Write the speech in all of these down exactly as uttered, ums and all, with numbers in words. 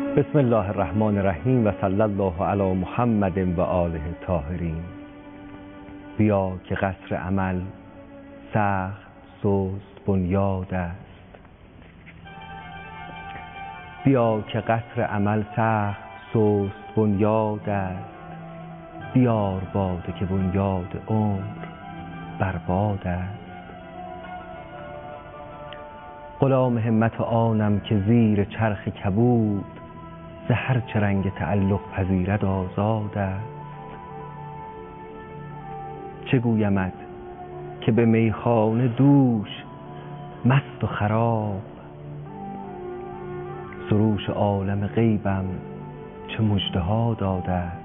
بسم الله الرحمن الرحیم و صلی الله علی محمد و آله الطاهرین. بیا که قصر عمل سخت سست بنیاد است، بیا که قصر عمل سخت سست بنیاد است، بیار باده که بنیاد عمر برباد است. غلام همت آنم که زیر چرخ کبود، ز هر چه رنگ تعلق پذیرد آزاد است. چه گویمت که به میخانه دوش مست و خراب، سروش عالم غیبم چه مژدها داده است.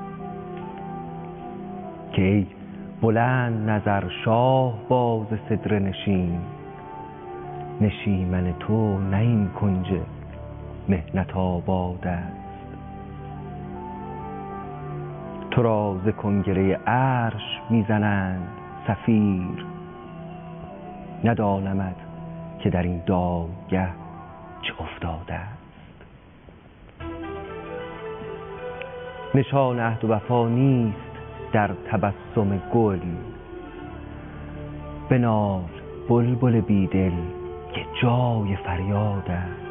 که ای بلند نظر شاه باز سدره نشین، نشیمن تو نه این کنج محنت آباد است. تو را ز کنگره عرش میزنند صفیر، ندانمت که در این دادگه چه افتاده است. نشان عهد و وفا نیست در تبسم گل، بنال بلبل بیدل که جای فریاد است.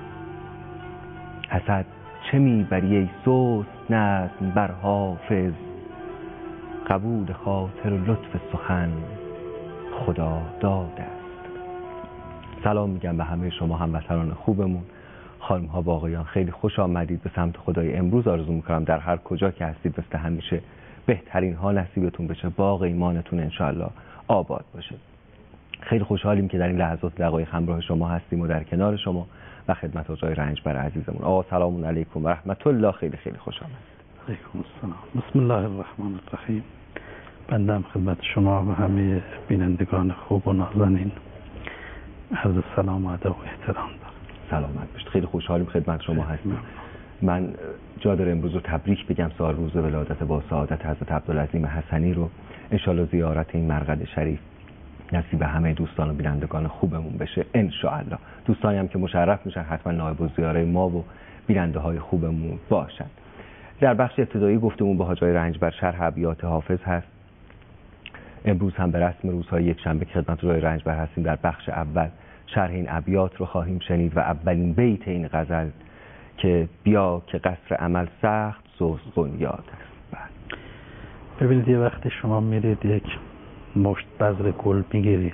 حسد چه میبری ای سست نظم بر حافظ، قبول خاطر و لطف سخن خدا داد است. سلام میگم به همه شما هموطنان خوبمون، خانم ها و آقایان، خیلی خوش آمدید به سمت خدای. امروز آرزو میکنم در هر کجا که هستید مثل همیشه بهترین ها نصیبتون بشه، باغ ایمانتون انشاءالله آباد باشه. خیلی خوشحالیم که در این لحظات دقایق همراه شما هستیم و در کنار شما و خدمت آقای رنجبر عزیزمون. آقا سلام علیکم و رحمت الله، خیلی خیلی خوش آمد. علیکم السلام. بسم الله الرحمن الرحیم. بنده خدمت شما و همه بینندگان خوب و نازنین عرض سلام و ادب و احترام دارم. سلامت باشید. خیلی خوشحالیم خدمت شما هستیم. من جا داره امروز رو تبریک بگم، سال روز ولادت با سعادت حضرت عبدالعظیم حسنی رو. انشالله زیارت این مرقد شریف نصیب همه دوستان و بینندگان خوبمون بشه انشاءالله. دوستانی هم که مشرف میشن حتما نایب الزیاره ما و بیننده های خوبمون باشن. در بخش ابتدایی گفتمون با حاج آقای رنجبر شرح ابیات حافظ هست. امروز هم به رسم روزهای یک شنبه که خدمت آقای رنجبر هستیم در بخش اول شرح این ابیات رو خواهیم شنید و اولین بیت این غزل که بیا که قصر عمل سخت سست بنیاد است. ببینید یه وقتی شما میرید یک مشت بذر گل میگیرید،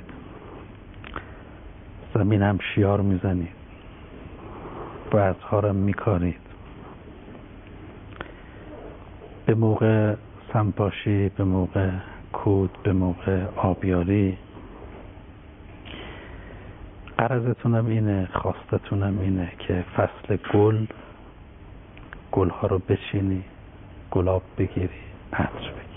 زمین هم شیار میزنید، بذرها رو میکارید، به موقع سنپاشی، به موقع کود، به موقع آبیاری. غرضتونم اینه، خواستتونم اینه که فصل گل گلها رو بچینی، گلاب بگیری، عطر بگیری.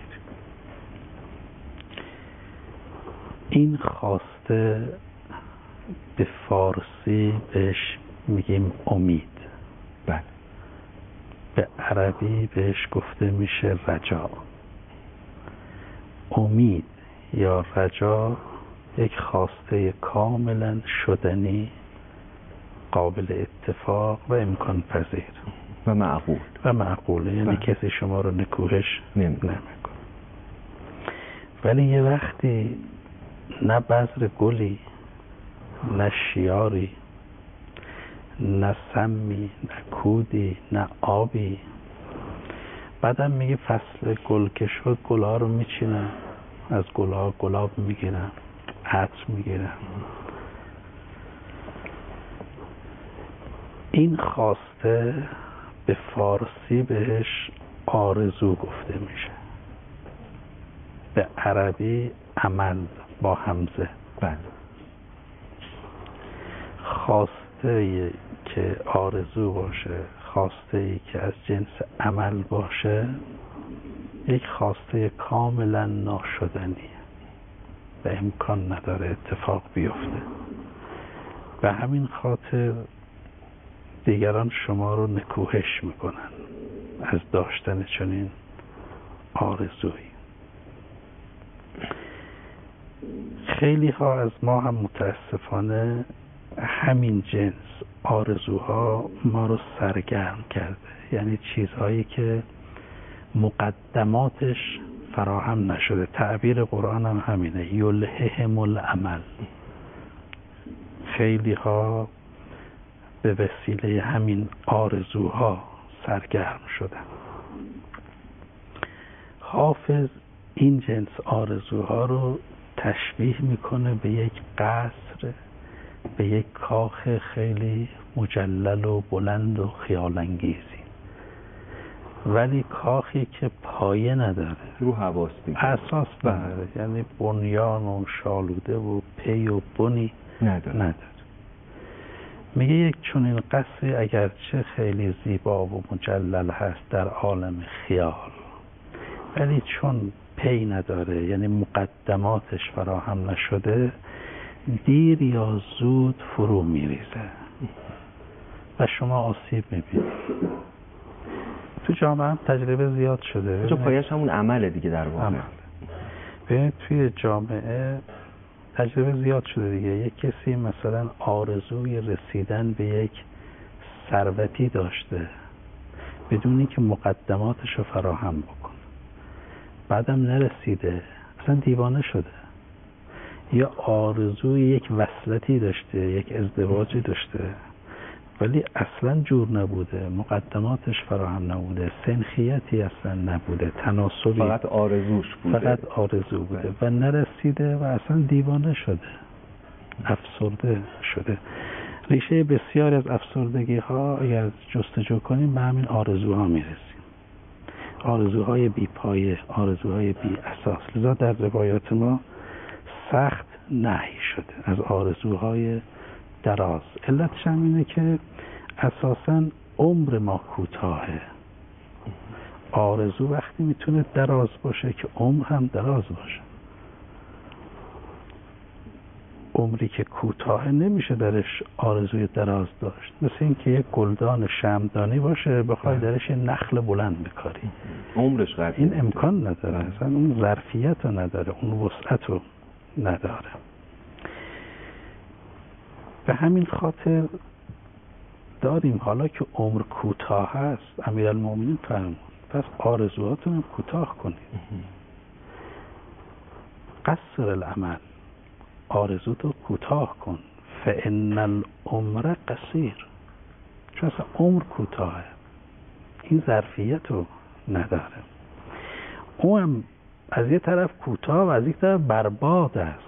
این خواسته به فارسی بهش میگیم امید، بله. به عربی بهش گفته میشه رجا. امید یا رجا یک خواسته کاملا شدنی، قابل اتفاق و امکان پذیر و معقول و معقوله، یعنی کسی شما رو نکوهش نمیکنه. ولی یه وقتی نه بذر گلی، نه شیاری، نه سمی، نه کودی، نه آبی، بعدم میگه فصل گل که شد گلها رو میچینن، از گلها گلاب میگیرن، عطر میگیرن. این خواسته به فارسی بهش آرزو گفته میشه، به عربی عمل با همزه. بله. خواسته که آرزو باشه، خواسته ای که از جنس عمل باشه، یک خواسته کاملا ناشدنیه و امکان نداره اتفاق بیفته. به همین خاطر دیگران شما رو نکوهش میکنن از داشتن چنین آرزویی. خیلی ها از ما هم متاسفانه همین جنس آرزوها ما رو سرگرم کرده، یعنی چیزهایی که مقدماتش فراهم نشده. تعبیر قرآن هم همینه، یلههم العمل. خیلی ها به وسیله همین آرزوها سرگرم شدن. حافظ این جنس آرزوها رو تشبیه میکنه به یک قصر، به یک کاخ خیلی مجلل و بلند و خیال انگیزی، ولی کاخی که پایه نداره، رو حواستی اساس نداره، یعنی بنیان و شالوده و پی و بنی نداره. نداره. میگه یک چنین قصری اگرچه خیلی زیبا و مجلل هست در عالم خیال، ولی چون پی نداره، یعنی مقدماتش فراهم نشده، دیر یا زود فرو میریزه و شما آسیب میبینید. تو جامعه هم تجربه زیاد شده. چون پایش همون عمله دیگه در واقع. عمل. ببینید توی جامعه تجربه زیاد شده دیگه. یک کسی مثلا آرزوی رسیدن به یک ثروتی داشته بدون اینکه مقدماتش رو فراهم بکنه، بعدم نرسیده، اصلا دیوانه شده. یا آرزوی یک وصلتی داشته، یک ازدواجی داشته، ولی اصلا جور نبوده، مقدماتش فراهم نبوده، سنخیتی اصلا نبوده، تناسلی، فقط آرزوش بوده، فقط آرزو بوده و نرسیده و اصلا دیوانه شده، افسرده شده. ریشه بسیاری از افسردگی ها اگر جستجو کنیم به همین آرزوها میرسیم، آرزوهای بی پایه، آرزوهای بی اساس. لذا در روایات ما سخت نهی شده از آرزوهای دراز. علتش هم اینه که اساساً عمر ما کوتاهه. آرزو وقتی میتونه دراز باشه که عمر هم دراز باشه. عمری که کوتاه نمیشه درش آرزوی دراز داشت. مثل این که یک گلدان شمعدانی باشه بخوای درش نخل بلند بکاری، عمرش قد این امکان نداره، اصلا اون ظرفیت رو نداره، اون وسعت رو نداره. به همین خاطر داریم حالا که عمر کوتاه هست، امیرالمومنین فرمود پس آرزوهاتون هم کوتاه کنید. قصر العمل، آرزوتو کوتاه کن، فان العمر قصیر، چون اصلا عمر کوتاهه، این ظرفیت رو نداره. اون هم از یه طرف کوتاه و از یک طرف برباد است.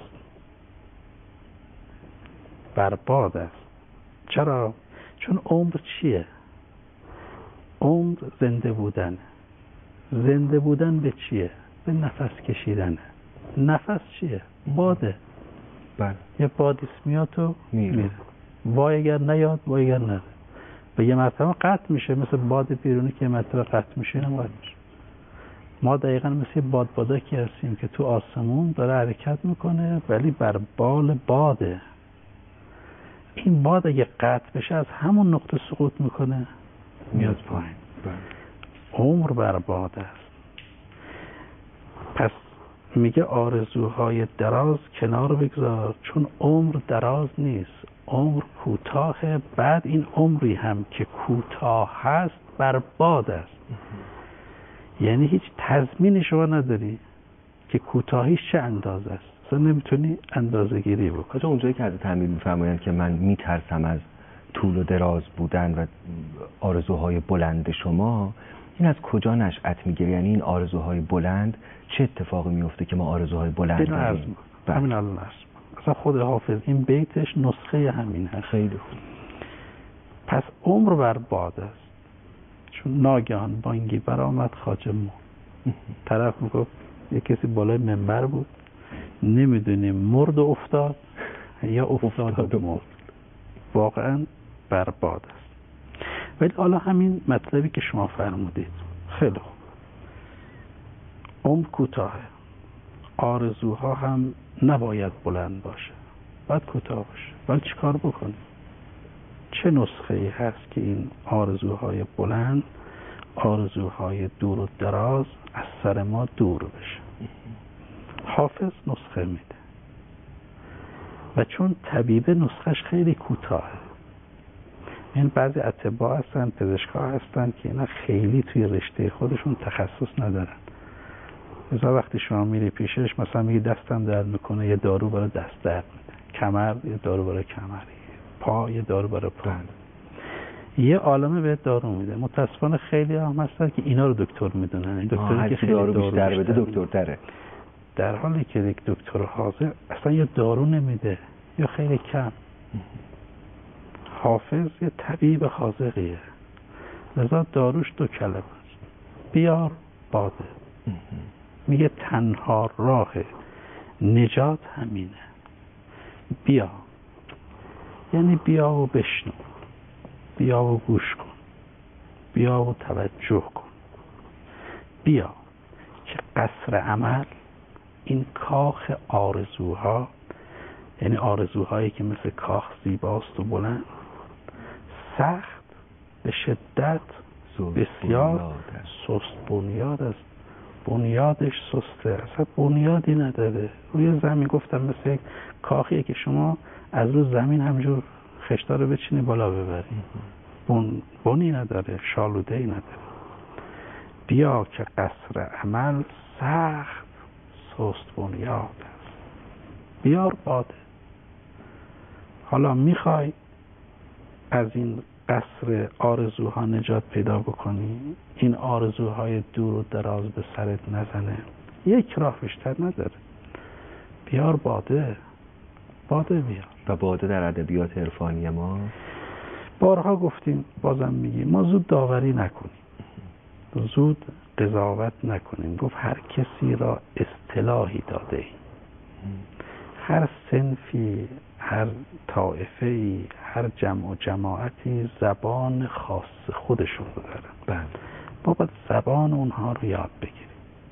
برباد است. چرا؟ چون عمر چیه؟ عمر زنده بودن. زنده بودن به چیه؟ به نفس کشیدنه. نفس چیه؟ باده. بله. یه بادیس میاد تو میره. میره. وای اگر نیاد، وای اگر نره. به یه مرتبه قطع میشه، مثل باد بیرونی که یه مرتبه قطع میشه، اینم قطع میشه. ما دقیقا مثل باد بادکی هستیم که تو آسمون داره حرکت میکنه ولی بر بال باده. این باد اگه قطع بشه از همون نقطه سقوط میکنه میاد پایین. عمر بر باد است. پس میگه آرزوهای دراز کنار بگذار، چون عمر دراز نیست، عمر کوتاهه. بعد این عمری هم که کوتاه هست بر باد است. یعنی هیچ تضمینی شما نداری که کوتاهیش چه اندازه است، اصلا نمیتونی اندازه گیری بکنی. اونجایی که حضرت امیر میفرمایند که من میترسم از طول و دراز بودن و آرزوهای بلند شما، این از کجا نشأت میگیره؟ یعنی این آرزوهای بلند چه اتفاقی میفته که ما آرزوهای بلند داریم؟ همین الان است. اصلا خود حافظ این بیتش نسخه همین هست. خیلی خوب. پس عمر بر باد است. چون ناگهان بانگی برآمد خواجه مو. طرف میگفت یک کسی بالای منبر بود، نمیدونیم مرد و افتاد یا افتاد و مرد. واقعا برباد است. ولی حالا همین مطلبی که شما فرمودید خیلی خوب، عمر کوتاهه، آرزوها هم نباید بلند باشه، باید کوتاه باشه. ولی چیکار بکنیم؟ چه نسخه ای هست که این آرزوهای بلند، آرزوهای دور و دراز از سر ما دور بشه؟ حافظ نسخه میده. و چون طبیبه نسخش خیلی کوتاهه، این بعضی اطباء هستن، پزشکا هستن که اینا خیلی توی رشته خودشون تخصص ندارن. مثلا وقتی شما میری پیشش مثلا میگی دستم درد میکنه، یه دارو برای دست درد میده، کمر یه دارو برای کمر، پا یه دارو برای پا، یه عالمه بهت دارو میده. متاسفانه خیلی هم هستن که اینا رو دکتر میدونن، این دکتری که خیلی دارو دارو بیشتر بده دکتر تره، در حالی که یک دکتر حاضر اصلا یه دارو نمیده یا خیلی کم. حافظ یه طبیب حاذقیه، لذا داروش دو کلمه است: بیار باده. میگه تنها راه نجات همینه. بیا یعنی بیا و بشنو، بیا و گوش کن، بیا و توجه کن. بیا که قصر عمل، این کاخ آرزوها، یعنی آرزوهایی که مثل کاخ زیباست و بلند، سخت به شدت بسیار سست بنیاد است. بنیادش سسته، اصلا بنیادی نداره. روی زمین گفتم مثل یک کاخیه که شما از رو زمین همجور خشتا رو بچینی بالا ببری، بن بنی نداره، شالوده‌ای نداره. بیا که قصر عمل سخت سست بنیاد است. بیار باده. حالا میخوای از این قصر آرزوها نجات پیدا بکنی، این آرزوهای دور و دراز به سرت نزنه، یک راه بیشتر نداره. بیار باده. باده بیار. و باده در ادبیات عرفانی ما بارها گفتیم، بازم میگیم، ما زود داوری نکنیم، زود قضاوت نکنیم. گفت هر کسی را اصطلاحی داده ایم. هر صنفی، هر طائفه‌ای، هر جمع و جماعتی زبان خاص خودشون رو دارن. ما باید زبان اونها رو یاد بگیریم.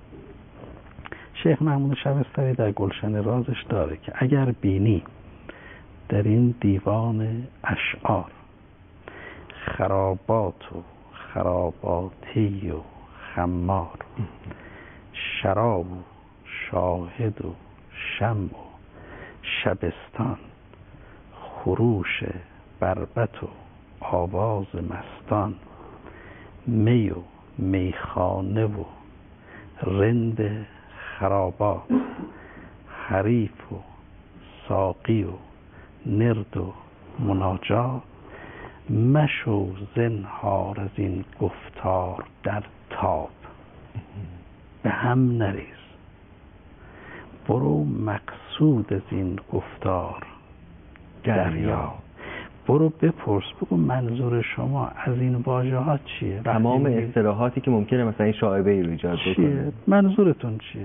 شیخ محمود شبستری در گلشن رازش داره که اگر بینی در این دیوان اشعار خرابات و خراباتی و خمار، شراب و شاهد و شمع و شبستان، خروش بربط و آواز مستان، می و میخانه و رند خرابات، حریف و ساقی و نرد و مناجات، مشو زنهار از این گفتار در تاب، به هم نریز. برو مقصود از این گفتار دریا. برو بپرس، بگو منظور شما از این واژه ها چیه؟ تمام اصطلاحاتی که ممکنه مثلا این شائبه ای رو ایجاد بکنه، منظورتون چیه؟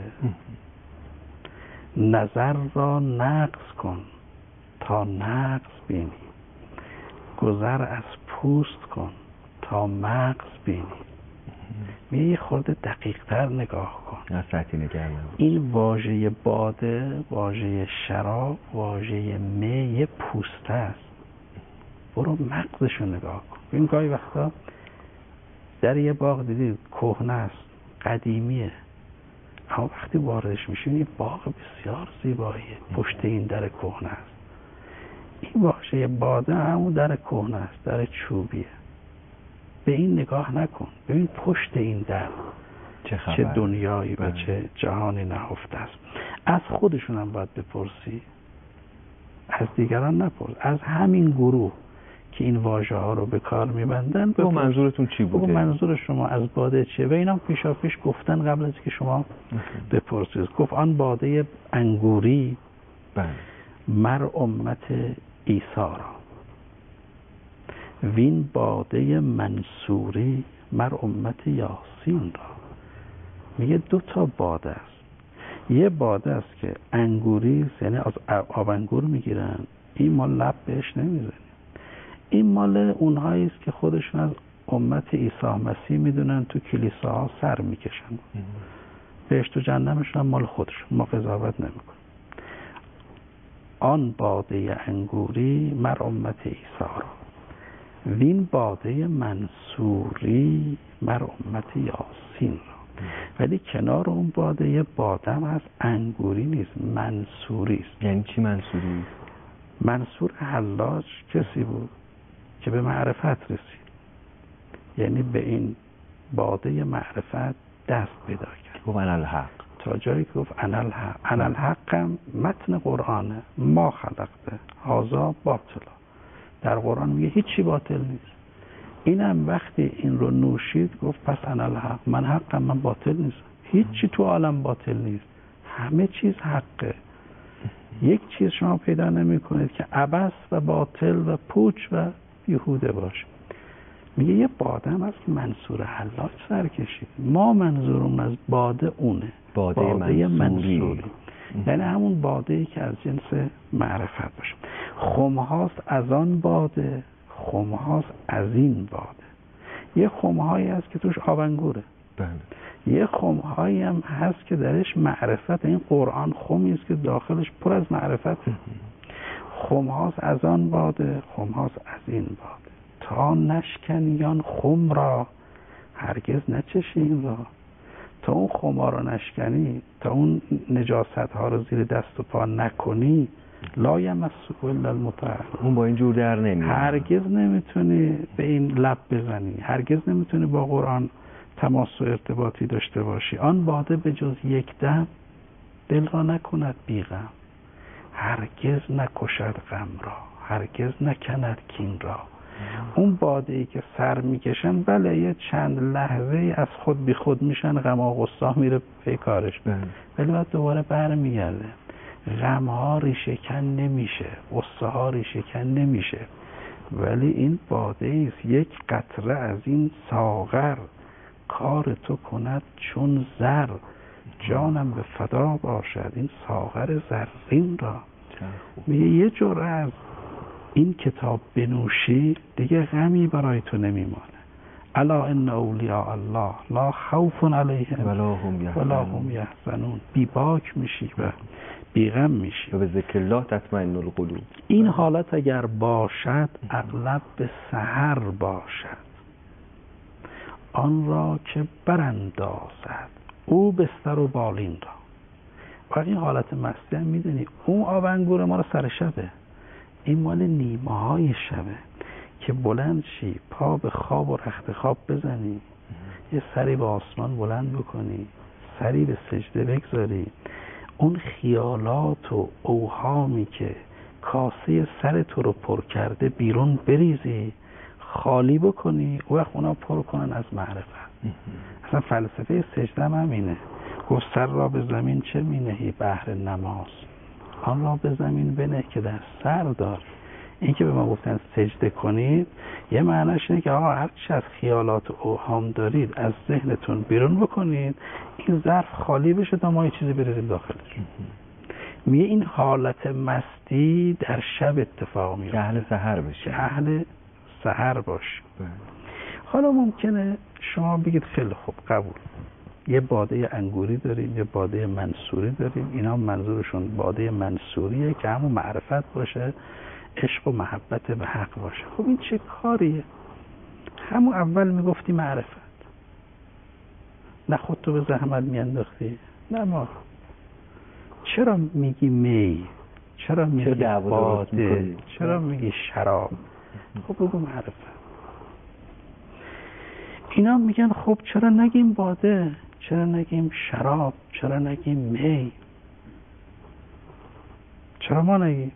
نظر را نقص کن تا نقص بینی، گذر از پوست کن تا مغز بینی. میگه یه خورده دقیق تر نگاه کن. نه سطحی نگاه نباش. این واژه باده، واژه شراب، واژه می یه پوسته است. برو مغزشو نگاه کن. این گاهی وقتا در یه باغ دیدید کهنه است، قدیمیه، اما وقتی واردش میشین یه باغ بسیار زیباییه پشت این در کهنه است. این واژه باده همون در کهنه است، در چوبیه. به این نگاه نکن، ببین پشت این در چه, چه دنیایی و چه جهانی نهفته است. از خودشون هم باید بپرسی، از دیگران نپرس. از همین گروه که این واژه ها رو به کار میبندن بگو منظورتون چی بوده، بگو منظور شما از باده چیه. و اینا پیشا پیش گفتن قبل از که شما بپرسید. گفت آن باده انگوری مر امت عیسی را، وین باده منصوری مر امت یاسین را. میگه دو تا باده است. یه باده است که انگوری، یعنی از آب انگور میگیرن، این ما لب بهش نمیزنیم. این مال اونهایی است که خودشون از امت عیسی مسیح میدونن، تو کلیساها سر میکشن، بهشت و جهنمشون هم مال خودشون، ما قضاوت نمیکنیم. آن باده انگوری مر امت عیسی را، وین باده منصوری مر امت یاسین را. ولی کنار اون باده یه بادم هست، انگوری نیست، منصوری است. یعنی چی منصوری؟ منصور حلاج کسی بود که به معرفت رسید، یعنی به این باده معرفت دست پیدا کرد. گفت انا الحق، تا جایی که گفت انا الحق. انا الحق هم متن قرآنه، ما خلقته هذا باطلا. در قرآن میگه هیچی باطل نیست. اینم وقتی این رو نوشید گفت پس انا الحق، من حقم، من باطل نیست. هیچی تو عالم باطل نیست، همه چیز حقه. یک چیز شما پیدا نمی کنید که عبث و باطل و پوچ و بیهوده باشه. میگه یه باده هم از منصور حلاج سر کشید. ما منظورم از باده اونه، باده, باده منصوری, منصوری. یعنی همون باده ای که از جنس معرفت باشه. خمهاست از آن باده، خمهاست از این باده. یه خمهایی هست که توش آبنگوره، بله. یه خمهایی هم هست که درش معرفت. این قرآن خمی است که داخلش پر از معرفت. خمهاست از آن باده، خمهاست از این باده. تا نشکنیان خم را هرگز نچشین را. تا اون خمها رو نشکنی، تا اون نجاست ها رو زیر دست و پا نکنی، لا یمسه الا المطهرون. اون با این جور در نمیاد. هرگز نمیتونی به این لب بزنی، هرگز نمیتونی با قرآن تماس و ارتباطی داشته باشی. آن باده به جز یک دم دل را نکند بی غم. هرگز نکشد غم را، هرگز نکند کین را. اون باده ای که سر میکشن بله یه چند لحظه از خود بی خود میشن، غم و غصه میره پی کارش، ولی بعد دوباره بر میگرده. غم ها ریشه کن نمیشه، غصه ها ریشه کن نمیشه. ولی این باده ایست یک قطره از این ساغر، کار تو کند چون زر. جانم به فدا باشد این ساغر زرین را. میگه یه جرعه از این کتاب بنوشی دیگه غمی برای تو نمیمانه. الا ان اولیاء الله لا خوف علیهم ولا هم یحزنون. بی باک میشی و بی غم میشی. و به ذکر الله تطمئن القلوب. این حالت اگر باشد اغلب به سحر باشد، آن را که براندازد او بستر و بالین را. و این حالت مستی هم میدونی اون آبنگور ما رو سر شبه، این مال نیمه های شبه که بلند شی، پا به خواب و رخت خواب بزنی، یه سری به آسمان بلند بکنی، سری به سجده بگذاری، اون خیالات و اوهامی که کاسه سر تو رو پر کرده بیرون بریزی، خالی بکنی، و وقت اونا پر کنن از معرفت. اصلا فلسفه سجده هم همینه. گفت سر را به زمین چه مینهی بهر نماز، آن را به زمین بنه که در سر دار. این که به ما گفتن سجده کنید یه معنیش اینه که آقا هر چی از خیالات و اوهام دارید از ذهنتون بیرون بکنید، این ظرف خالی بشه تا ما یه چیزی بریزیم داخلش. میگه این حالت مستی در شب اتفاق میفته. اهل سحر بشی، اهل سحر باش. حالا ممکنه شما بگید خیلی خوب قبول، یه باده انگوری داریم، یه باده منصوری داریم، اینا منظورشون باده منصوریه که همون معرفت باشه، عشق و محبت به حق باشه. خب این چه کاریه؟ همون اول میگفتی معرفت، نه خودتو به زحمت میانداختی، نه ما. چرا میگی می؟ چرا میگی باده؟ چرا میگی شراب؟ خب بگو معرفت. اینا میگن خب چرا نگیم باده؟ چرا نگیم شراب؟ چرا نگیم می؟ چرا ما نگیم؟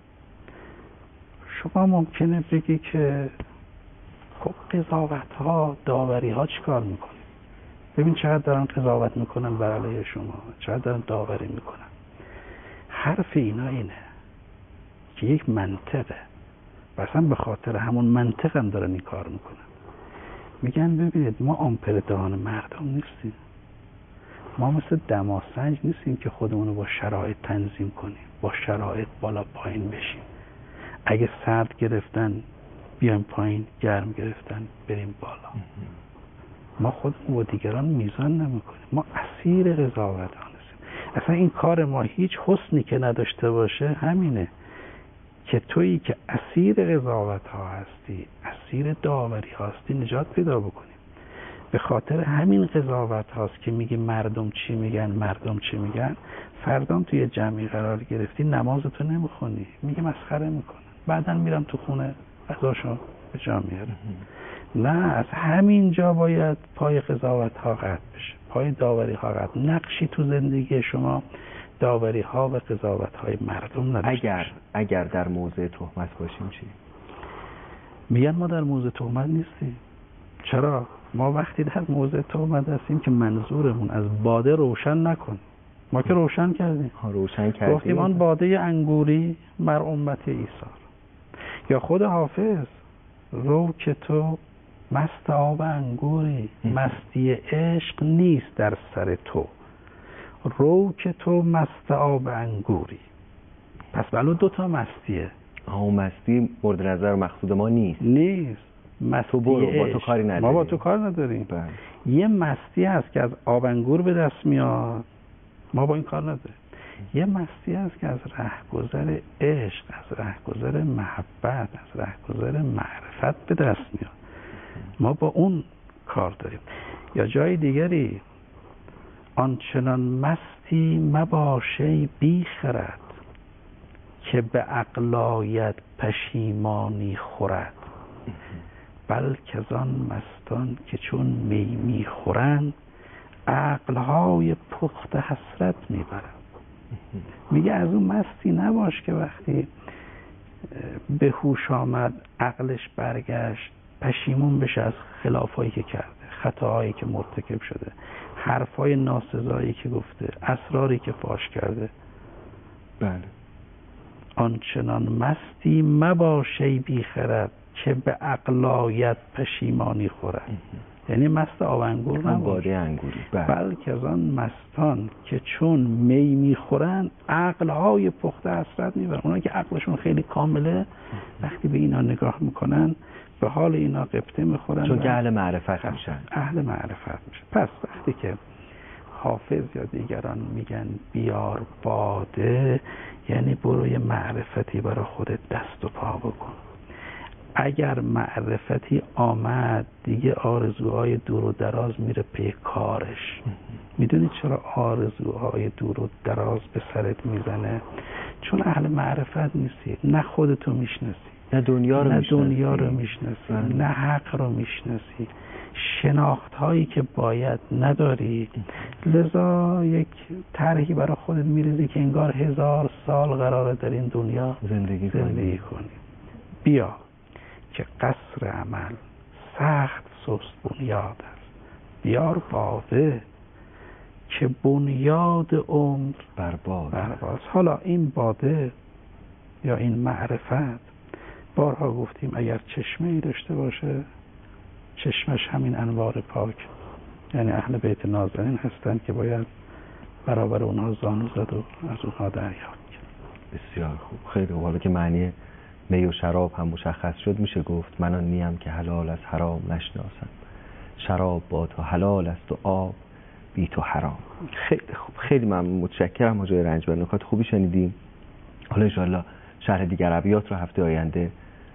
شما ممکنه بگی که خب قضاوت ها، داوری ها چیکار میکنن؟ ببین چقدر دارن قضاوت میکنن بر علیه شما، چقدر دارن داوری میکنن. حرف اینا اینه که یک منطقه، مثلا به خاطر همون منطق هم دارن این کار میکنن. میگن ببینید ما آمپردان مردم نیستیم، ما مثل دماسنج نیستیم که خودمونو با شرایط تنظیم کنیم، با شرایط بالا پایین بشیم. اگه سرد گرفتن بیایم پایین، گرم گرفتن بریم بالا. ما خودمون با دیگران میزان نمیکنیم، ما اسیر قضاوت ها نیستیم. اصلا این کار ما هیچ حسنی که نداشته باشه همینه که تویی که اسیر قضاوت ها هستی، اسیر داوری هستی، نجات پیدا بکنیم. به خاطر همین قضاوت هاست که میگه مردم چی میگن مردم چی میگن. فردام توی جمعی قرار گرفتی نمازتو نمیخونی، میگه مسخره میکنن، بعدن میرم تو خونه غذاشو به جا میارم. نه، از همین جا باید پای قضاوت ها قطع بشه، پای داوری ها قطع. نقشی تو زندگی شما داوری ها و قضاوت های مردم نداشته اگر اگر در موضع تهمت باشیم چی؟ میگن ما در موضع تهمت نیستیم. چرا؟ ما وقتی در موضع تهمت هستیم که منظورمون از باده روشن نکن. ما که روشن کردیم. ها روشن کردیم. گفتیم آن باده انگوری بر امت ایثار. یا خود حافظ رو که تو مست آب انگوری، مستی عشق نیست در سر تو، رو که تو مست آب انگوری. پس بلو دوتا مستیه. آه مستی مورد نظر مقصود ما نیست. نیست. مستی برو با تو کاری نداریم. ما با تو کار نداریم. بله. یه مستی هست که از آب انگور به دست میاد، ما با این کار نداریم. یه مستی هست که از رهگذر عشق، از رهگذر محبت، از رهگذر معرفت به دست میاد، ما با اون کار داریم. یا جای دیگری آنچنان مستی مباشه بی خرد، که به عقل آید پشیمانی خورد. بلکه از آن مستان که چون می میخورند، عقلهای پخت حسرت میبرند. میگه از اون مستی نباش که وقتی به هوش آمد عقلش برگشت پشیمون بشه از خلافایی که کرده، خطاهایی که مرتکب شده، حرفای ناسزایی که گفته، اسراری که فاش کرده. بله. آنچنان مستی مباشه بی خرد، که به عقل آید پشیمانی خورد. یعنی مست آب انگور نباش، باده انگوری. بله. بلکه از آن مستان که چون می میخورن عقلهای پخته حسرت میبرن. اونا که عقلشون خیلی کامله وقتی به اینا نگاه میکنن به حال اینا قبطه میخورن، چون که اهل معرفت میشن. اهل معرفت میشن. پس وقتی که حافظ یا دیگران میگن بیار باده، یعنی برو یه معرفتی برای خودت دست و پا بکن. اگر معرفتی آمد دیگه آرزوهای دور و دراز میره پی کارش. میدونید چرا آرزوهای دور و دراز به سرت میزنه؟ چون اهل معرفت نیستی، نه خودتو میشناسی، نه دنیا رو نه میشناسی، دنیا رو میشناسی، نه حق رو میشناسی، شناخت هایی که باید نداری. لذا یک طرحی برای خودت میریزی که انگار هزار سال قراره در این دنیا زندگی, زندگی کنی. بیا که قصر عمل سخت سست بنیاد است، بیار باده که بنیاد عمر برباد برباد. حالا این باده یا این معرفت، بارها گفتیم اگر چشمه ای داشته باشه چشمش همین انوار پاک، یعنی اهل بیت نازنین هستند که باید برابر اونها زانو زد و از اونها دریافت کرد. بسیار خوب، خیلی خوب. حالا که معنی می و شراب هم مشخص شد، میشه گفت من آن نیم که حلال از حرام نشناسم، شراب با تو حلال است و آب بی تو حرام. خیلی خوب، خیلی ممنون، متشکرم حاج رنجبر، نکات خوبی شنیدیم. حالا انشاءالله شرح دیگر ابیات رو هفته آینده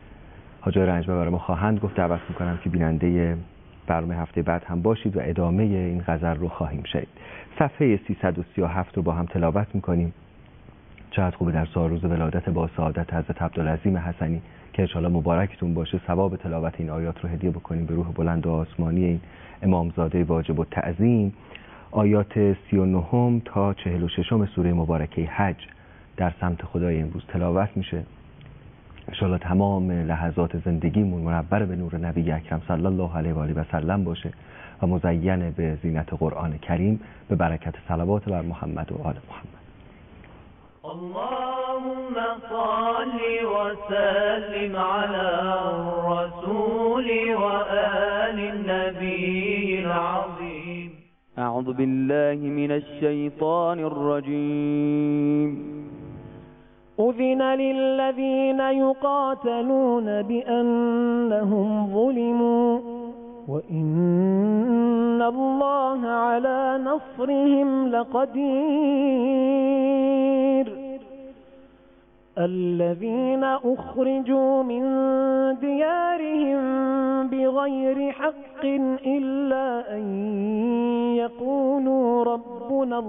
حاج رنجبر برای ما خواهند گفت. دعوت میکنم که بیننده برنامه هفته بعد هم باشید و ادامه این غزل رو خواهیم شنید. صفحه سیصد و سی و هفت رو با هم تلاوت میکنیم. چقدر خوبه در سال روز ولادت با سعادت حضرت عبدالعظیم حسنی که انشاءالله مبارکتون باشه، ثواب تلاوت این آیات رو هدیه بکنیم به روح بلند و آسمانی این امامزاده واجب التعظیم. آیات سی و نه تا چهل و شش سوره مبارکه حج در سمت خدای امروز تلاوت میشه. انشاءالله تمام لحظات زندگیمون منور به نور نبی اکرم صلی الله علیه و آله و سلم باشه و مزین به زینت قرآن کریم به برکت صلوات بر محمد و آل محمد. اللهم صل وسلم على الرسول وآل النبي العظيم. أعوذ بالله من الشيطان الرجيم. أذن للذين يقاتلون بأنهم ظلموا وإن الله على نصرهم لقدير. الذين أخرجوا من ديارهم بغير حق إلا أن يقولوا ربنا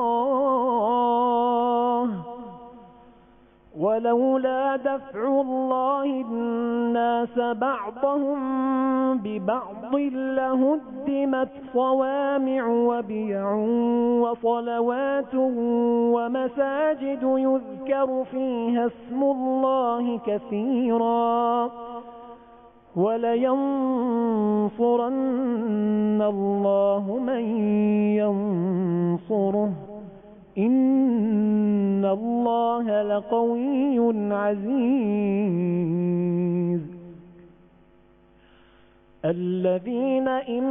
الله ولولا دفع الله الناس بعضهم ببعض لهدمت صوامع وبيع وصلوات ومساجد يذكر فيها اسم الله كثيرا ولينصرن الله من ينصره إن الله لقوي عزيز. الذين إن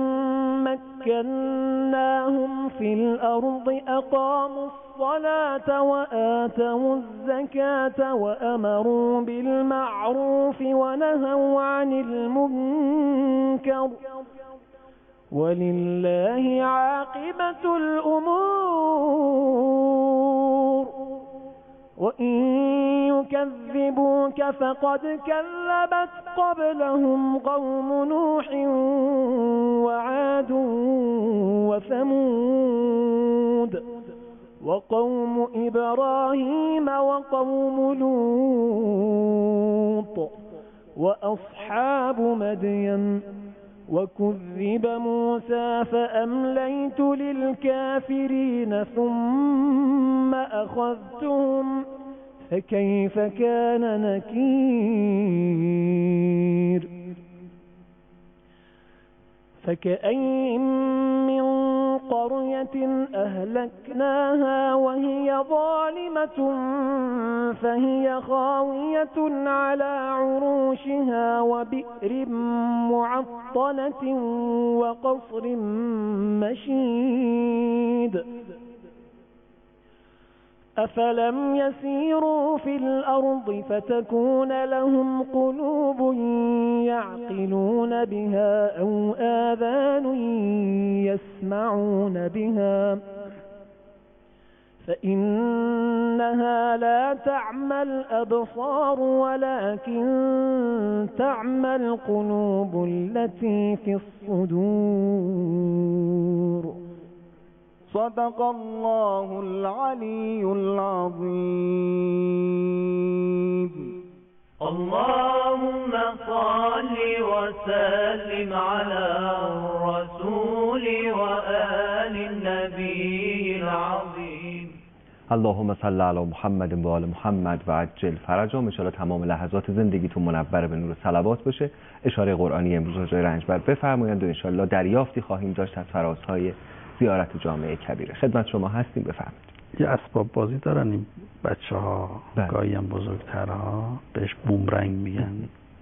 مكناهم في الأرض أقاموا الصلاة وآتوا الزكاة وأمروا بالمعروف ونهوا عن المنكر ولله عاقبة الأمور. وإن يكذبوك فقد كذبت قبلهم قوم نوح وعاد وثمود وقوم إبراهيم وقوم لوط وأصحاب مدين وكذب موسى فأمليت للكافرين ثم أخذتهم فكيف كان نكير. فكأي من قرية أهلكناها وهي ظالمة فهي خاوية على عروشها وبئر معطلة وقصر مشيد. أفلم يسيروا في الأرض فتكون لهم قلوب يعقلون بها أو آذان يسمعون بها فإنها لا تعمى الأبصار ولكن تعمى القلوب التي في الصدور. صدق الله العلي العظيم. اللهم صل وسلم على الرسول وآل النبي العظيم. اللهم صل علی محمد و آل محمد و عجل فرجهم. ان شاءالله تمام لحظات زندگیتون منور به نور صلوات باشه. اشاره قرآنی امروز را جای رنجبر بفرمایند و ان شاءالله دریافتی خواهیم داشت از فرازهای زیارت جامعه کبیره. خدمت شما هستیم، بفرمایید. یه اسباب بازی دارن این بچه ها، گاهی هم بزرگترها، بهش بومرنگ میگن.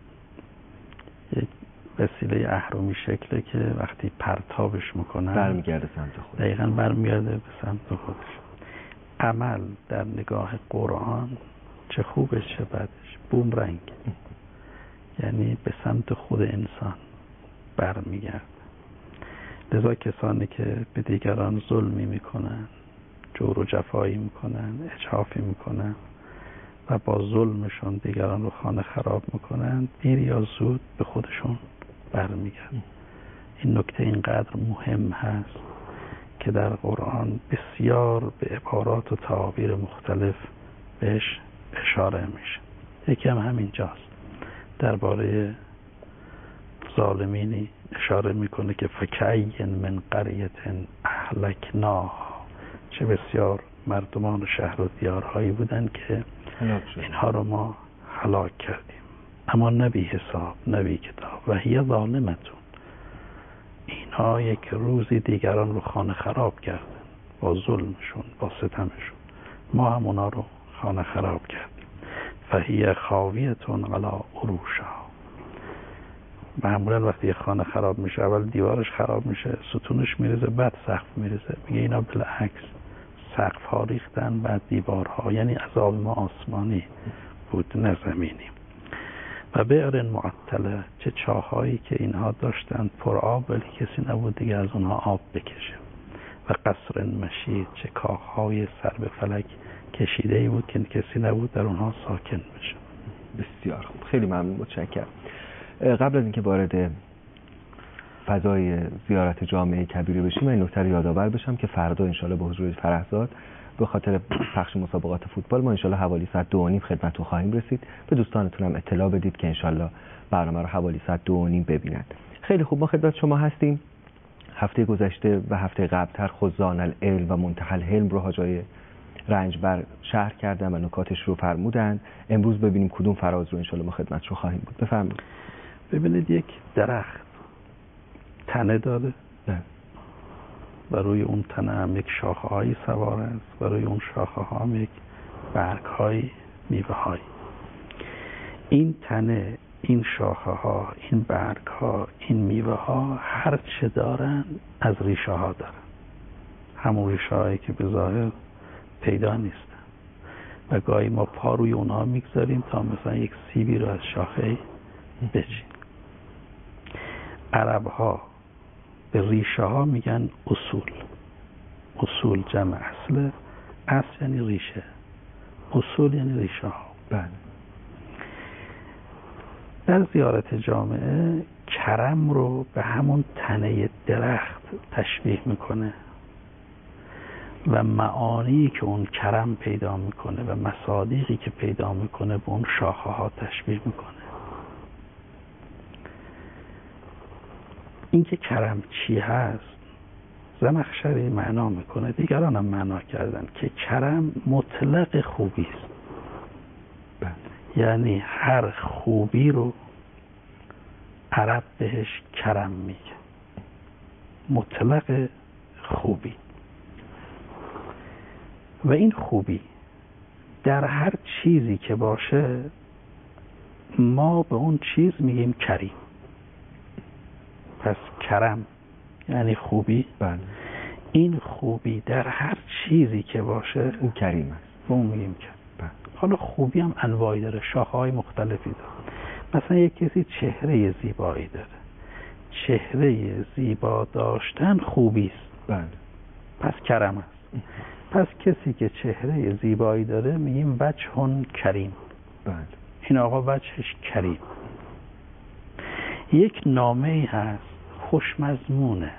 یک وسیله اهرمی شکله که وقتی پرتابش میکنن برمیگرده سمت خودش. دقیقاً برمیگرده به سمت خودش. عمل در نگاه قرآن چه خوبش چه بدش بومرنگ، یعنی به سمت خود انسان برمیگرده. لذا کسانی که به دیگران ظلمی میکنن، جور و جفایی میکنن، اجحافی میکنن و با ظلمشون دیگران رو خانه خراب میکنن، دیر یا زود به خودشون برمیگرد. این نکته اینقدر مهم هست که در قرآن بسیار به عبارات و تعابیر مختلف بهش اشاره میشه. یکی هم همینجاست، درباره ظالمینی اشاره میکنه که فکأی من قریة اهلکناها، چه بسیار مردمان شهر و دیارهایی بودن که اینها رو ما هلاک کردیم، اما نبی حساب نبی کتاب و هی ظالمتون. اینها یک روزی دیگران رو خانه خراب کردن با ظلمشون، با ستمشون. ما هم اونا رو خانه خراب کردیم. فهی خاویتون علی عروشها. معمولا وقتی خانه خراب میشه اول دیوارش خراب میشه، ستونش میرزه، بعد سقف میرزه. میگه اینا بالعکس، سقف ها ریختن بعد دیوارها، یعنی عذاب ما آسمانی بود نه زمینی. و بئر معطله، چه چاهایی که اینها داشتن پر آب ولی کسی نبود دیگه از اونها آب بکشه. و قصر مشید، چه کاخهای سر به فلک کشیده‌ای بود که کسی نبود در اونها ساکن بشه. بسیار خوب، خیلی ممنون، متشکرم. قبل از اینکه وارد فضای زیارت جامعه کبیره بشیم، من این نکته رو یادآور بشم که فردا انشالله با حضور فرهزاد به خاطر پخش مسابقات فوتبال ما انشالله حوالی ساعت دو و نیم خدمتتون خواهیم رسید. به دوستانتون هم اطلاع بدید که انشالله برنامه رو حوالی ساعت دو و نیم ببینند. خیلی خوب، ما خدمت شما هستیم. هفته گذشته و هفته قبلتر خزان العلم و منتهی الحلم رو حاجای رنجبر شرح کردن و نکاتش رو فرمودن. امروز ببینیم کدوم فراز رو انشالله ما خدمتشون خواهیم بود. بفرمایید. ببینید، یک درخت تنه داره نه. و روی اون تنه هم یک شاخه هایی سوار است و روی اون شاخه ها هم یک برگ های میوه های. این تنه، این شاخه ها، این برگ ها، این میوه ها هر چه دارن از ریشه ها دارن، همون ریشه هایی که به ظاهر پیدا نیستن و گاهی ما پا روی اونها میگذاریم تا مثلا یک سیبی رو از شاخه بچین. عرب ها به ریشه ها میگن اصول. اصول جمع اصله، اصل یعنی ریشه، اصول یعنی ریشه ها. بله. در زیارت جامعه کرم رو به همون تنه درخت تشبیه میکنه و معانی که اون کرم پیدا میکنه و مصادیقی که پیدا میکنه به اون شاخه ها تشبیه میکنه. این که کرم چی هست زمخشری معنا میکنه، دیگران هم معنا کردن که کرم مطلق خوبی است. یعنی هر خوبی رو عرب بهش کرم میگه، مطلق خوبی. و این خوبی در هر چیزی که باشه ما به اون چیز میگیم کریم. پس کرم یعنی خوبی. بله. این خوبی در هر چیزی که باشه اون کریم است، به اون میگیم کریم. بله. حالا خوبی هم انواعی داره، شاخه‌های مختلفی داره. مثلا یک کسی چهره زیبایی داره، چهره زیبا داشتن خوبی است. بله. پس کرم است. پس کسی که چهره زیبایی داره میگیم وجه کریم. بله. این آقا وجهش کریم. یک نامه‌ای هست خوشمضمونه،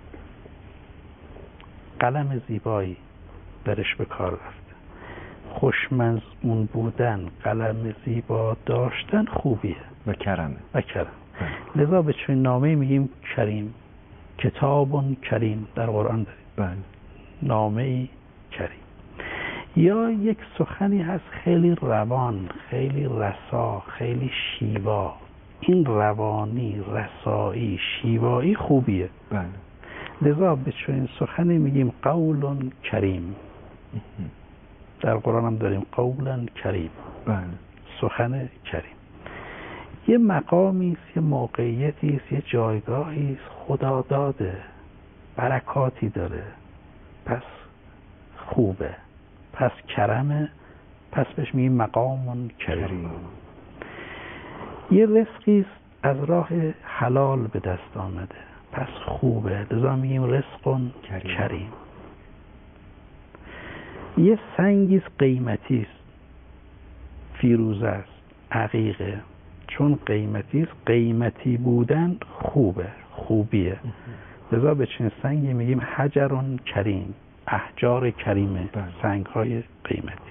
قلم زیبایی درش به کار رفته. خوشمضمون بودن، قلم زیبا داشتن خوبیه و کرمه و کرم. لذا به چنین نامه‌ای میگیم کریم. کتاب کریم در قرآن داریم. بله. نامه‌ای کریم. یا یک سخنی هست خیلی روان، خیلی رسا، خیلی شیوا. این روانی، رسایی، شیوایی خوبیه. بله. لذا به چنین سخنی میگیم قول کریم. در قرآن هم داریم قولا کریم. بله. سخن کریم. یه مقامی است، یه موقعیتی است، یه جایگاهی است، خدا داده، برکاتی داره، پس خوبه، پس کرمه، پس بهش میگیم مقام کریم. یه رزقی است از راه حلال به دست آمده، پس خوبه، لذا میگیم رزق کریم. کریم. یه سنگی است قیمتی است، فیروزه است، عقیقه، چون قیمتی است، قیمتی بودن خوبه، خوبیه، لذا به چنین سنگی میگیم حجر کریم، احجار کریمه، سنگ های قیمتی.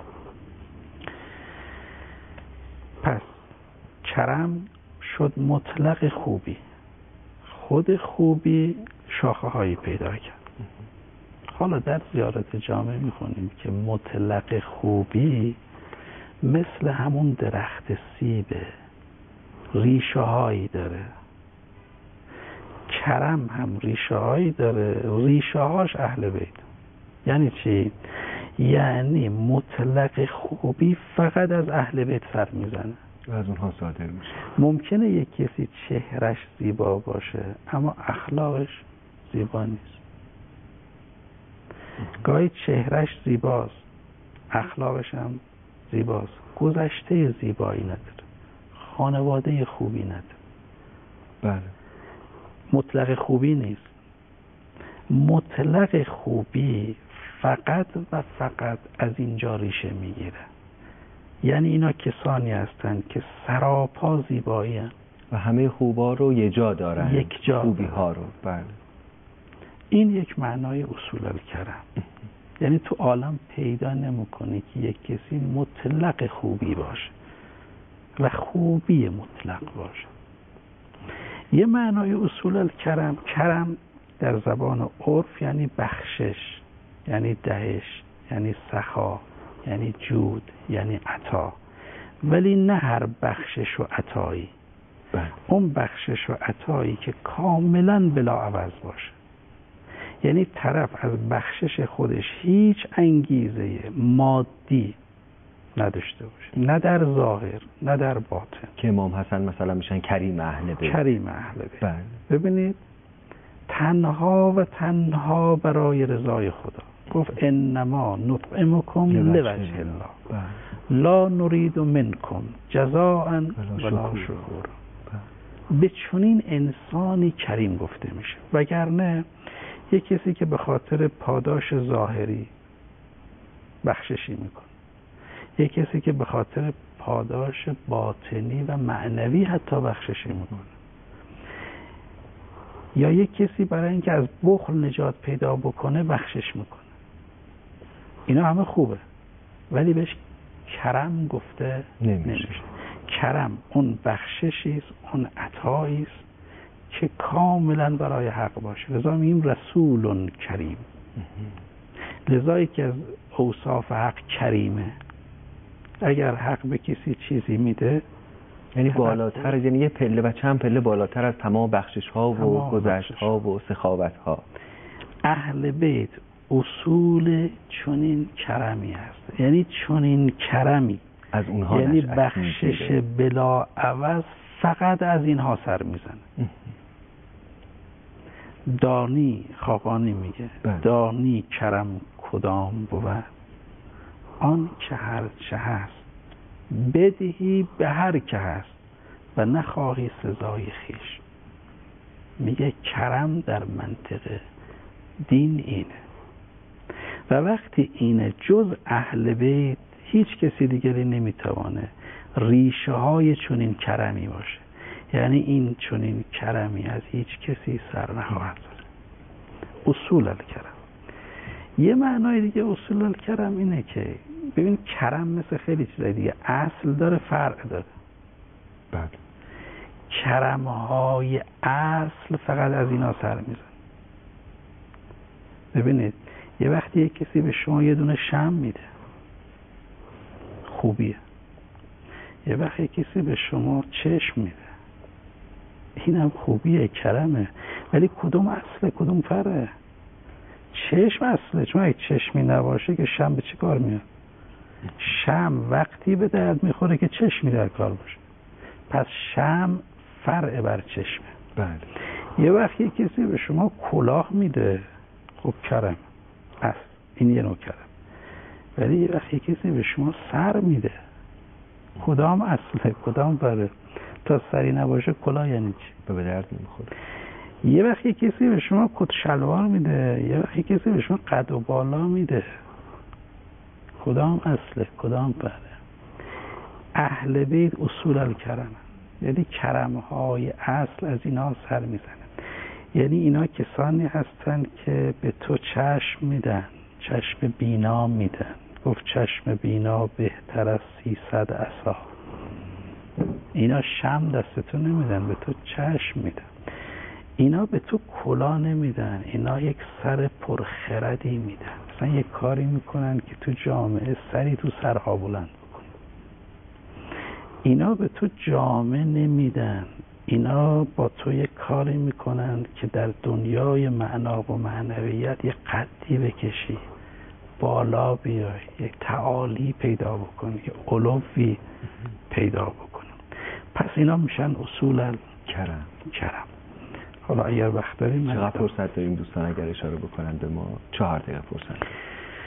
پس کرم شد مطلق خوبی. خود خوبی شاخه هایی پیدا کرد. حالا در زیارت جامعه میخونیم که مطلق خوبی مثل همون درخت سیبه، ریشه هایی داره. کرم هم ریشه هایی داره، ریشه هاش اهل بیت. یعنی چی؟ یعنی مطلق خوبی فقط از اهل بیت سر میزنه و از اونها صادر میشه. ممکنه یک کسی چهرش زیبا باشه اما اخلاقش زیبا نیست. گاهی چهرش زیباست، اخلاقش هم زیباست، گذشته زیبایی نداره، خانواده خوبی نداره. بله. مطلق خوبی نیست. مطلق خوبی فقط و فقط از اینجا ریشه میگیره. یعنی اینا کسانی هستند که سراپا زیبایی هستند و همه خوبا رو یه جا دارن، یک جا خوبی ها رو. بله. این یک معنای اصول الکرم. یعنی تو عالم پیدا نمی‌کنی که یک کسی مطلق خوبی باشه و خوبی مطلق باشه. یه معنای اصول الکرم، کرم در زبان عرف یعنی بخشش، یعنی دهش، یعنی سخا، یعنی جود، یعنی عطا، ولی نه هر بخشش و عطایی. بله. اون بخشش و عطایی که کاملا بلا عوض باشه، یعنی طرف از بخشش خودش هیچ انگیزه مادی نداشته باشه، نه در ظاهر نه در باطن. که امام حسن مثلا میشن کریم اهل بیت. کریم اهل بیت. بله. ببینید تنها و تنها برای رضای خدا گفت انما نطعمکم لوجه الله لا نريد منکم جزاء ولا شکور. به چنین انسانی کریم گفته میشه. وگرنه یک کسی که به خاطر پاداش ظاهری بخششی میکنه، یک کسی که به خاطر پاداش باطنی و معنوی حتی بخششی میکنه، یا یک کسی برای اینکه از بخل نجات پیدا بکنه بخشش میکنه، اینا همه خوبه، ولی بهش کرم گفته نمیشه. نمیشه. کرم اون بخششی است، اون عطایی است که کاملا برای حق باشه. لذا میگیم رسول کریم. لذا که از اوصاف حق کریمه. اگر حق به کسی چیزی میده یعنی بالاتر، یعنی یه پله و چند پله بالاتر از تمام بخشش ها و گذشت ها و سخاوت ها. اهل بیت اصول چنین کرمی هست، یعنی چنین کرمی از اونها، یعنی بخشش بلا عوض فقط از اینها سر میزنه. دانی خاقانی میگه بله. دانی کرم کدام بود آن که هر چه هست بدهی به هر که هست و نخواهی سزای خیش. میگه کرم در منطق دین اینه و وقتی اینه جز اهل بیت هیچ کسی دیگری نمیتوانه ریشه های چنین کرمی باشه. یعنی این چنین کرمی از هیچ کسی سر نخواهد زد. اصول الکرم. یه معنای دیگه اصول الکرم اینه که ببین کرم مثل خیلی چیزای دیگه اصل داره فرع داره. بله. کرم های اصل فقط از اینا سر میزن. ببینید یه وقتی یه کسی به شما یه دونه شمع میده خوبیه، یه وقتی کسی به شما چشم میده اینم خوبیه، کرمه، ولی کدوم اصله کدوم فرعه؟ چشم اصله، چون اگه چشمی نباشه که شمع به چی کار میاد؟ شمع وقتی به درد میخوره که چشمی در کار باشه. پس شمع فرع بر چشمه. بله. یه وقتی کسی به شما کلاه میده خب کرم اصل، این یه نوع کرم. ولی یه وقتی کسی به شما سر میده کدام اصله کدام فرعه؟ تا سری نباشه کلاه یعنی چی؟ به درد نمیخوره. یه وقتی کسی به شما کت شلوار میده، یه وقتی کسی به شما قد و بالا میده، کدام اصله کدام فرعه؟ اهل بیت اصول الکرم، یعنی کرمهای اصل از اینا سر میزنه. یعنی اینا کسانی هستن که به تو چشم میدن، چشم بینا میدن. گفت چشم بینا بهتر از سیصد عصا. اینا شم دستتون نمیدن، به تو چشم میدن. اینا به تو کلاه نمیدن، اینا یک سر پرخردی میدن. مثلا یک کاری میکنن که تو جامعه سری تو سرها بلند بکنی. اینا به تو جامعه نمیدن، اینا با تو یک کاری میکنن که در دنیای معنا و معنویت یک قدی بکشی، بالا بیای، یک تعالی پیدا بکنی، یک علوی پیدا بکنی. پس اینا میشن اصول کرم. کرم. حالا اگر وقت داریم چقدر فرصت داریم دوستان اگر اشاره بکنن به ما؟ چهار دقیقه فرصت.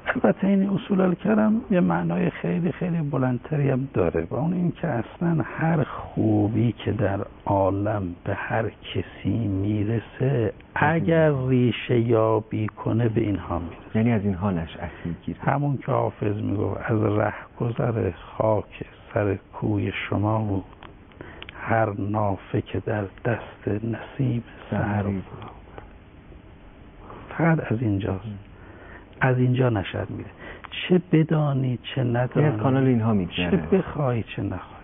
البته این اصول الکرم یه معنای خیلی خیلی بلندتری هم داره و اون این که اصلا هر خوبی که در عالم به هر کسی میرسه اگر ریشه یابی کنه به اینها میرسه. یعنی از اینها نشأت میگیره. همون که حافظ میگفت از رهگذر خاک سر کوی شما بود هر نافه که در دست نسیم سحر بود. فقط از اینجاست. از اینجا نشد میره، چه بدانی چه ندانی، از کانال اینها میگذره، چه بخوای چه نخوای.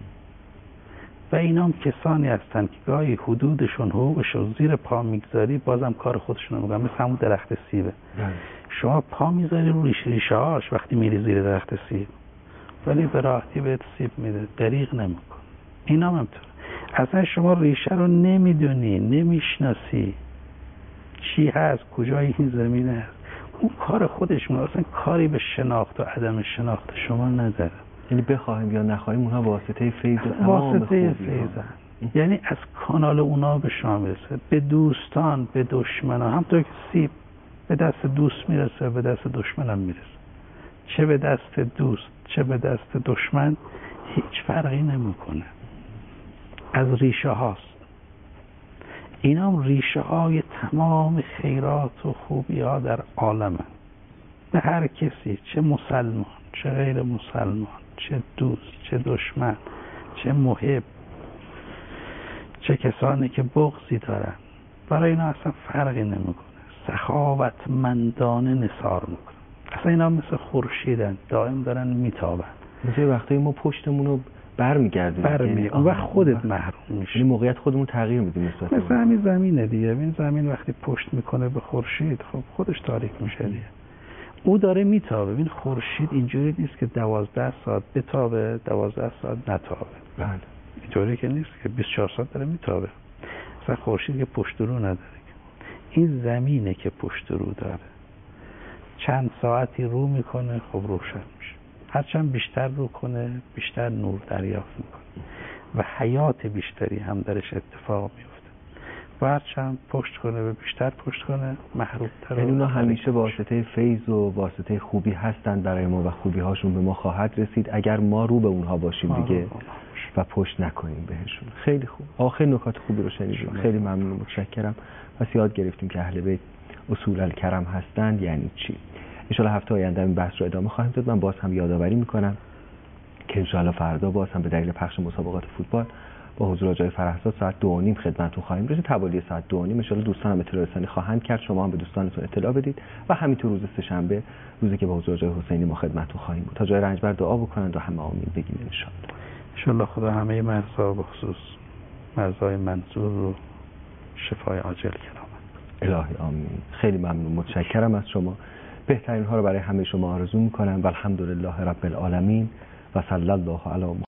و اینا هم کسانی هستن که گاهی حدودشون حقوقشون زیر پا میگذاری بازم کار خودشون رو میگن. مثل همون درخت سیبه، شما پا میذاری رو ریشه ریشه هاش وقتی میری زیر درخت سیب، ولی به راحتی بهت سیب میده، دریغ نمیکن. اینا هم همینطور. اصلا شما ریشه رو نمیدونی، نمیشناسی چی هست، کجای این زمین هست، اون کار خودشون اصلا کاری به شناخت و عدم شناخت شما نداره. یعنی بخواهیم یا نخواهیم اونها واسطه فیض و تمام واسطه فیضن. یعنی از کانال اونا به شما میرسه، به دوستان، به دشمنان. همطور که سیب به دست دوست میرسه به دست دشمنم میرسه، چه به دست دوست چه به دست دشمن هیچ فرقی نمیکنه. از ریشه هاست. اینا هم ریشه های تمام خیرات و خوبی ها در عالم هست. به هر کسی، چه مسلمان چه غیر مسلمان، چه دوست چه دشمن، چه محب، چه کسانی که بغضی دارن، برای اینا اصلا فرقی نمیکنه. سخاوتمندانه نثار میکنه. اصلا اینا مثل خورشیدن، دائم دارن میتابن. مثل وقتی ما پشتمون رو برمیگردیم برمی اون وقت خودت محروم میشی. این موقعیت خودمون تغییر میدیم. مثل همین زمینه دیگه. این زمین وقتی پشت میکنه به خورشید خب خودش تاریک میشه دیگه. او داره میتابه. این خورشید اینجوری نیست که دوازده ساعت بتابه دوازده ساعت نتابه. بله. اینطوری که نیست که بیست و چهار ساعت داره میتابه. مثلا خورشید که پشت رو نداره. این زمینه که پشت رو داره. چند ساعتی رو میکنه خب روشن میشه. هرچند بیشتر رو کنه بیشتر نور دریافت میکنه و حیات بیشتری هم درش اتفاق میفته. و هرچند پشت کنه و بیشتر پشت کنه محروم تر. یعنی اونا همیشه واسطه فیض و واسطه خوبی هستند برای ما و خوبی هاشون به ما خواهد رسید اگر ما رو به اونها باشیم دیگه و پشت نکنیم بهشون. خیلی خوب. آخر نکات خوبی رو شنیدیم. خیلی ممنون، متشکرم. پس یاد گرفتیم که اهل بیت اصول الکرم هستند یعنی چی. انشالله هفته آینده این بحث رو ادامه خواهیم داد. من باز هم یادآوری میکنم که انشالله فردا باز هم به دلیل پخش مسابقات فوتبال با حضور آقای فرهزاد ساعت دو و نیم خدمتتون خواهیم رسید. توالی ساعت دو و نیم انشالله دوستانم اطلاع رسانی خواهند کرد. شما هم به دوستانتون اطلاع بدید و همینطور روز سه‌شنبه روزی که با حضور آقای حسینی ما خدمتتون خواهیم بود. تا جای رنجبر دعا بکنند و همه آمین بگیم انشالله. انشالله خدا همه مرزا به خصوص مرزای منصور رو شفای عاجل کرامت. الهی آمین. خیلی ممنون، متشکرم از شما. بهترین ها رو برای همه شما آرزو میکنم و الحمدلله رب العالمین و صلی الله علی